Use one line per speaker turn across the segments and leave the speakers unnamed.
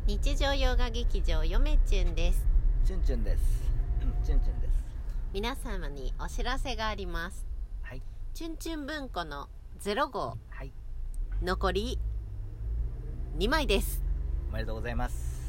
日常洋画劇場よめちゅんです。
チュンチュンです。チュンチュンです。
皆様にお知らせがあります。
はい。
チュンチュン文庫の0号、
はい。
残り2枚です。
おめでとうございます。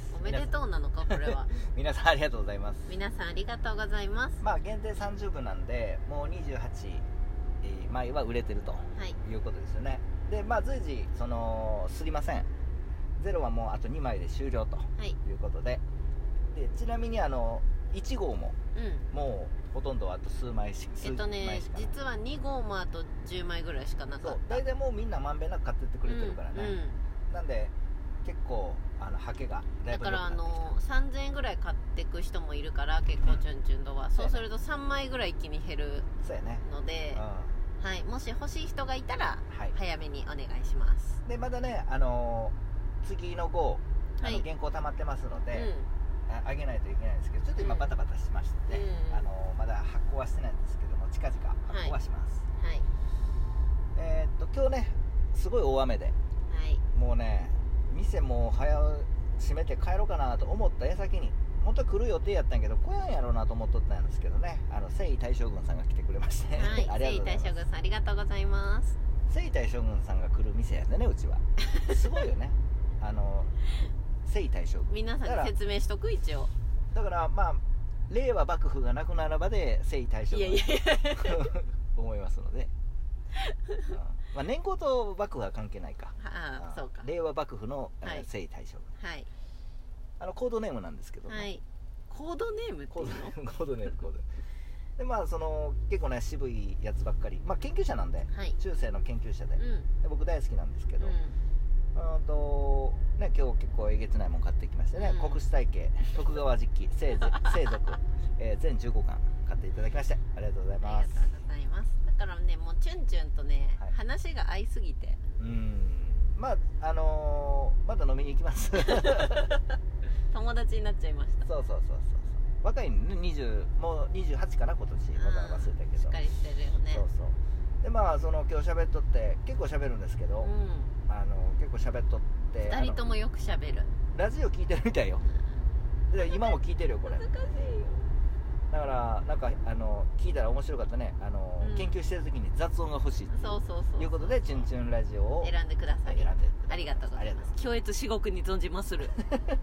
おめでとうなのかこれは。
皆さんありがとうございます。
皆さんありがとうございます。
まあ限定30部なんでもう28枚は売れてるということですよね。でまあ随時すりません。ゼロはもうあと2枚で終了ということで、でちなみに1号も、もうほとんどあと数枚しか
実は2号もあと10枚ぐらいしかなかった。
そう大体もうみんなまんべんなく買ってってくれてるからね、なんで結構ハケがだいぶ
だから3000円ぐらい買っていく人もいるから結構チュンチュンとは、そうすると3枚ぐらい一気に減るので、はい、もし欲しい人がいたら早めにお願いします。
でまだね次の号原稿溜まってますので、あげないといけないんですけど、ちょっと今バタバタしまして、まだ発行はしてないんですけども、近々発行はします。はい、今日ねすごい大雨で、もうね店も早閉めて帰ろうかなと思った矢先に、本当は来る予定やったんやけど来やんやろうなと思っとったんですけどね、征夷大将軍さんが来てくれまして、
征夷大将軍さんありがとうございます。
征夷大将軍さんが来る店やでね、うちは。すごいよね。征夷大将軍、
皆さんに説明しとく。一応
だからまあ令和幕府がなくならばで征夷大将軍思いますので、まあ年号と幕府は関係ないか。そうか、令和幕府の征夷大将軍、コードネームなんですけどね。
コードネームっていうの？
コードネームでまあ結構ね渋いやつばっかり、まあ研究者なんで、中世の研究者で、僕大好きなんですけど、ね、今日結構えげつないもん買ってきましてね、国史体系、徳川実記、聖族、全15巻買っていただきまして、ありがとうございます。
ありがとうございます。だからね、もうチュンチュンとね、話が合いすぎて、
まあまだ飲みに行きます。
友達になっちゃいました。そう
若いね、もう28かな、今年。まだ忘れたけど、
しっかりしてるよね。
でまあ今日喋っとって結構喋るんですけど、結構喋っとって
2人ともよく喋る。
ラジオ聞いてるみたいよ。で今も聞いてるよこれ。
恥ずかしいよ。
だからなんか聞いたら面白かったね。研究してる時に雑音が欲しいということでチュンチュンラジオを
選んでください。ありがとうございます。恐悦至極に存じまする。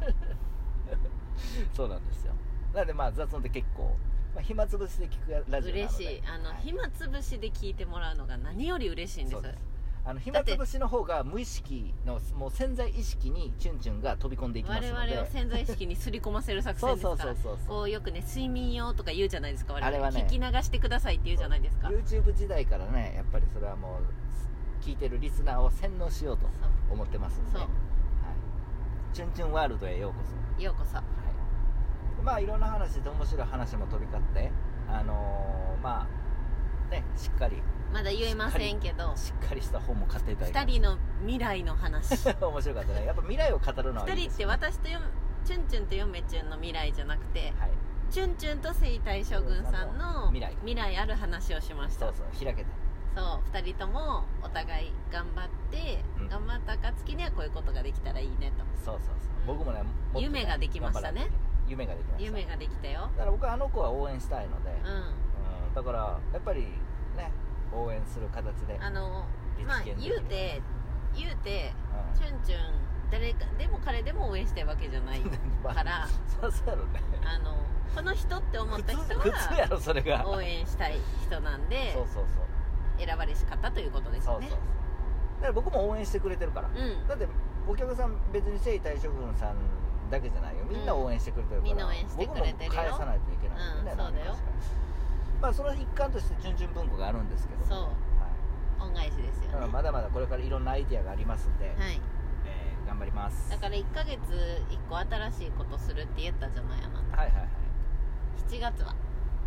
そうなんですよ。なのでまあ雑音って結構、暇つぶしで聞くラジオなので
嬉しい。暇つぶしで聞いてもらうのが何より嬉しいんです。
暇つぶしの方が無意識のもう潜在意識にチュンチュンが飛び込んでいきますので、
我々を潜在意識にすり込ませる作戦ですからこうよくね睡眠用とか言うじゃないですか。我々聞き流してくださいって言うじゃないですか。
YouTube 時代からねやっぱりそれはもう聞いてるリスナーを洗脳しようと思ってますので、チュンチュンワールドへようこそ。
ようこそ。
まあいろんな話で面白い話も飛び交ってまあねしっかり
まだ言えませんけど
しっかりした本も買っていただいて、
2人の未来の話
面白かったね。やっぱ未来を語るのはいいですね。
2人って私とチュンチュンとヨメチュンの未来じゃなくて、チュンチュンと征夷大将軍さんの未来ある話をしました。
開けた。
2人ともお互い頑張って、頑張った暁にはこういうことができたらいいねと。
僕もね
夢ができましたね。
夢ができました。
夢ができたよ。
だから僕はあの子は応援したいので、だからやっぱりね応援する形で、
まあ言うてチュンチュン誰かでも彼でも応援したいわけじゃないから
そうやろね。
この人って思った人は応援したい人なんで選ばれし方ということですね。
だから僕も応援してくれてるから、だってお客さん別に征夷大将軍さんだけじゃないよ、みんな応援してくれてるから、
みんな応援してくれてるよ。
僕も返さないといけないんでね。そうだよ。まあその一環としてチュンチュン文庫があるんですけど、
恩返しですよね。
まだまだこれからいろんなアイディアがありますんで、頑張ります。
だから1ヶ月1個新しいことするって言ったじゃない、あなた。7月は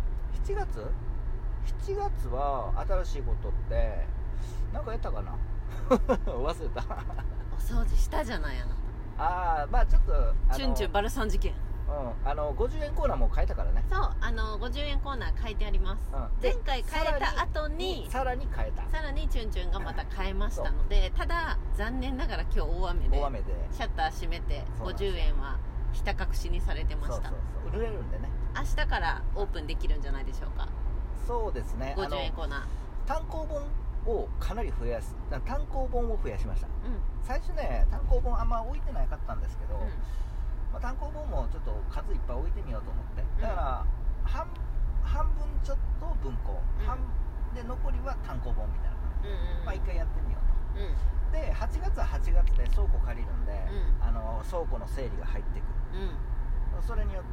7月は新しいことってなんかやったかな。忘れた。
お掃除したじゃない、あなた。
まあちょっと
チュンチュンバルサン事件。
50円コーナーも変えたからね。
そう、50円コーナー変えてあります、前回変えた後に
さらに変えた、
さらにチュンチュンがまた変えましたので、ただ残念ながら今日大雨でシャッター閉めて50円はひた隠しにされてました。
売れるんでね、
明日からオープンできるんじゃないでしょうか。
そうですね、
50円コーナー
単行本をかなり増やす、単行本を増やしました、最初ね単行本あんま置いてなかったんですけど、単行本もちょっと数いっぱい置いてみようと思って、だから半分ちょっと文庫、で残りは単行本みたいな感じで、一回やってみようと、で8月は8月で倉庫借りるんで、倉庫の整理が入ってくる、それによって、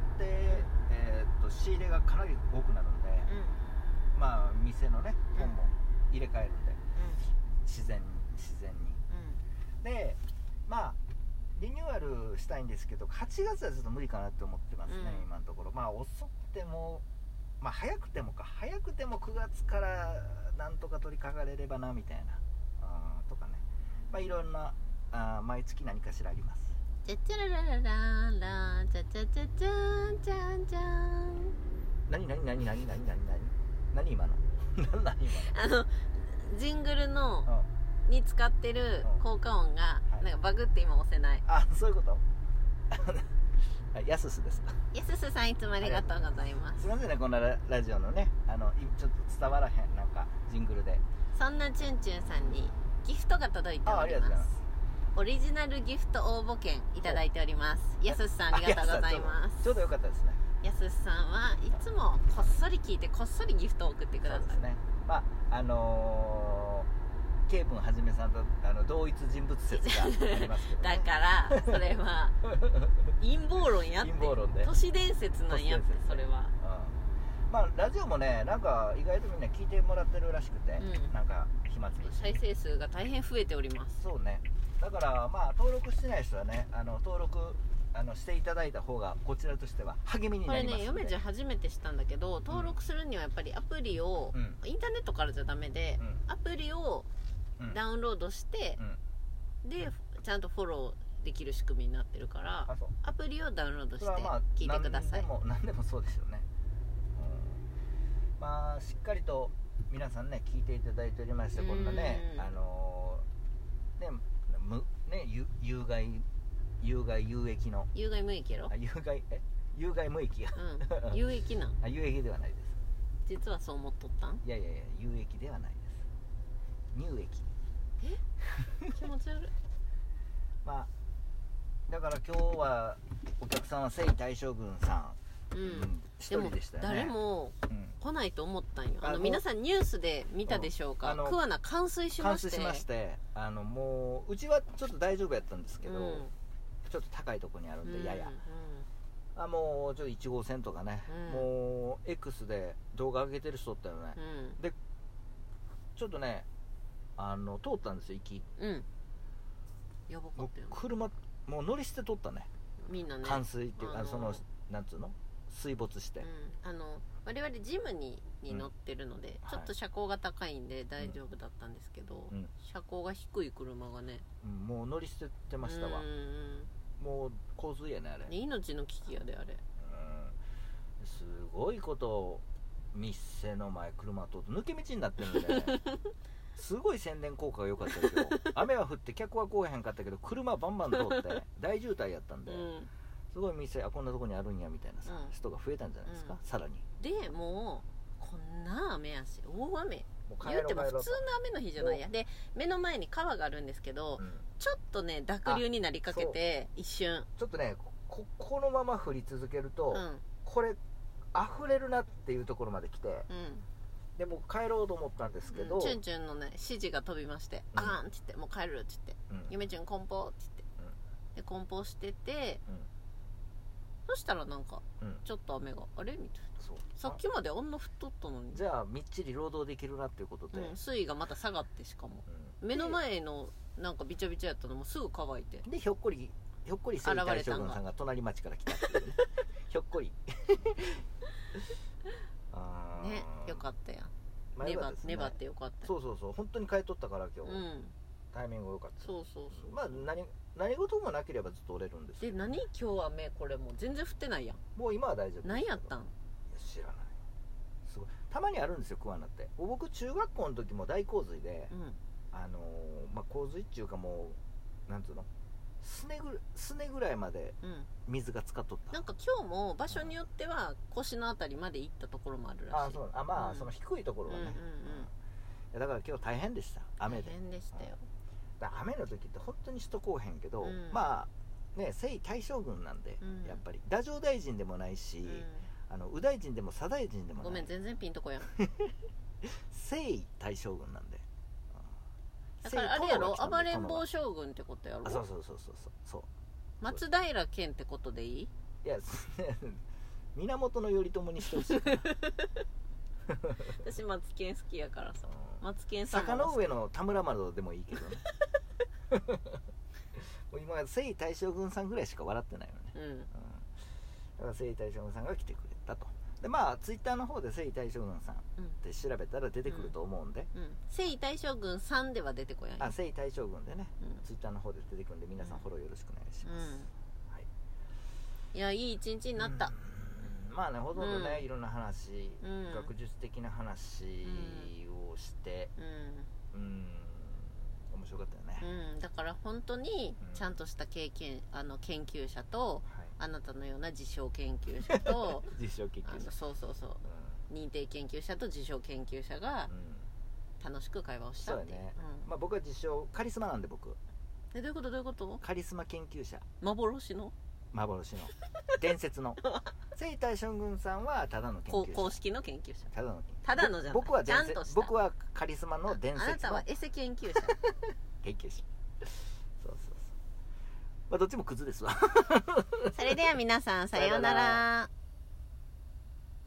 仕入れがかなり多くなるんで、まあ店のね本も入れ替えるんで、自然に、でまあリニューアルしたいんですけど、8月はちょっと無理かなって思ってますね、今のところ。まあ遅くても、まあ早くても9月からなんとか取り掛かれればなみたいな、とかね、まあいろんな毎月何かしらあります。
チャチャラララララチャチャチャチャンチャンチャン。
何今の何今の
ジングルのに使ってる効果音がなんかバグって今押せない。
そういうことやすすですか。
やすすさんいつもありがとうございます。
すいませんね、こんなラジオのねちょっと伝わらへんなんかジングルで。
そんなチュンチュンさんにギフトが届いております。オリジナルギフト応募券いただいております。やすすさんありがとうございます。
ちょうどよかったですね。
やすすさんはいつもこっそり聞いてこっそりギフトを送ってください。そうですね。
まあケイブンはじめさんと同一人物説がありますけど、ね、
だからそれは陰謀論やって、
陰謀論で
都市伝説なんやって、それは、
まあラジオもねなんか意外とみんな聞いてもらってるらしくて、なんか暇つぶし
再生数が大変増えております。
そうね、だからまあ登録してない人はね登録していただいた方がこちらとしては励みになりますので。
これね、嫁ちゃん初めて知ったんだけど、登録するにはやっぱりアプリを、インターネットからじゃダメで、アプリをダウンロードして、でちゃんとフォローできる仕組みになってるから、アプリをダウンロードして聞いてください。
何でもそうですよね、まあしっかりと皆さんね聞いていただいておりまして、こんなね有害有益の
有害無益やろ。
有害無益や、
有益なん
有益ではないです。
実はそう思っとったん。
いや有益ではないです。乳液。
気持ち悪い。
まあだから今日はお客さんは征夷大将軍さん一人でしたよね。
誰も来ないと思ったんよ。皆さんニュースで見たでしょうか。桑名冠水しまして、
もううちはちょっと大丈夫やったんですけど、ちょっと高いところにあるんで、ややもうちょっと1号線とかね、もう X で動画上げてる人おったよね、でちょっとね通ったんですよ、行き。
やばかったよね。
車もう乗り捨てとったね、
みんなね。
冠水っていうかなんつうの、水没して、
我々ジムに乗ってるので、ちょっと車高が高いんで大丈夫だったんですけど、車高が低い車がね、
もう乗り捨ててましたわ。もう洪水やね、あれ。
命の危機やで、あれ。
すごいことを店の前車通って抜け道になってるんでねすごい宣伝効果が良かったですよ。雨は降って客は来おへんかったけど車バンバン通って大渋滞やったんで、すごい店こんなとこにあるんやみたいなさ、人が増えたんじゃないですか、さらに。
でもうこんな雨やし、大雨言うても普通の雨の日じゃないや。で目の前に川があるんですけど、ちょっとね濁流になりかけて、一瞬
ちょっとねこのまま降り続けると、これ溢れるなっていうところまで来て、でも帰ろうと思ったんですけど、
チュンチュンのね指示が飛びまして、あーんって言って、もう帰るって言って、ゆめちゃん梱包って言って、で梱包してて、そしたらなんかちょっと雨があれみたいな、さっきまであんな降っとったのに、
じゃあみっちり労働できるなっていうことで、
水位がまた下がって、しかも目の前のなんかビチャビチャやったのもすぐ乾いて、
でひょっこり征夷大将軍さんが隣町から来たっていうねひょっこり
ね、よかったやん。粘ってよかった。
そう本当に帰っとったから今日、 タイミング良かった。
そうそうそう。
まあ何事もなければずっと折れるんですよ。
で、何今日雨、これもう全然降ってないやん。
もう今は大丈夫。
何やったん？
いや知らない。すごいたまにあるんですよ、桑名って。僕中学校の時も大洪水で、まあ、洪水っていうかもうなんつうの、すねぐらいまで水が浸かっとった、
なんか今日も場所によっては腰のあたりまで行ったところもあるらしい。
そうまあ、その低いところはね、だから今日大変でした、雨で。
大変でしたよ。
だ雨の時って本当に人来おへんけど、まあね、征夷大将軍なんで、やっぱり太政大臣でもないし、右大臣でも左大臣でもない。
ごめん全然ピンとこやん。
征夷大将軍なんで、
だからあれやろ、暴れん坊将軍ってことやろ。
そう
松平健ってことでいい？
いや源頼朝にしてほしい。
私松健好きやからさ、松健さん
坂の上の田村麻呂でもいいけどね。もう今征夷大将軍さんぐらいしか笑ってないよね。だから征夷大将軍さんが来てくれたと。でまあツイッターの方で征夷大将軍さんって調べたら出てくると思うんで、
征夷大将軍さんでは出てこない。
征夷大将軍でね、ツイッターの方で出てくるんで、皆さんフォローよろしくお願いします。
いや、いい一日になった。
まあね、ほとんどね、いろんな話、学術的な話をして、面白かったよね。
だから本当にちゃんとした研究者と、あなたのような自称研究者と
自称研究者、
そう、認定研究者と自称研究者が楽しく会話をしたっていう。
まあ僕は自称カリスマなんで、僕。
どういうこと？
カリスマ研究者。
幻の
伝説の。征夷大将軍さんはただの研究者。
公式の研究者。ただのじゃない。
僕は
ちゃんとした。
僕はカリスマの伝説の。
あなたはエセ研究者。
研究者。そう。まあどっちもクズですわ。
それでは皆さんさようなら。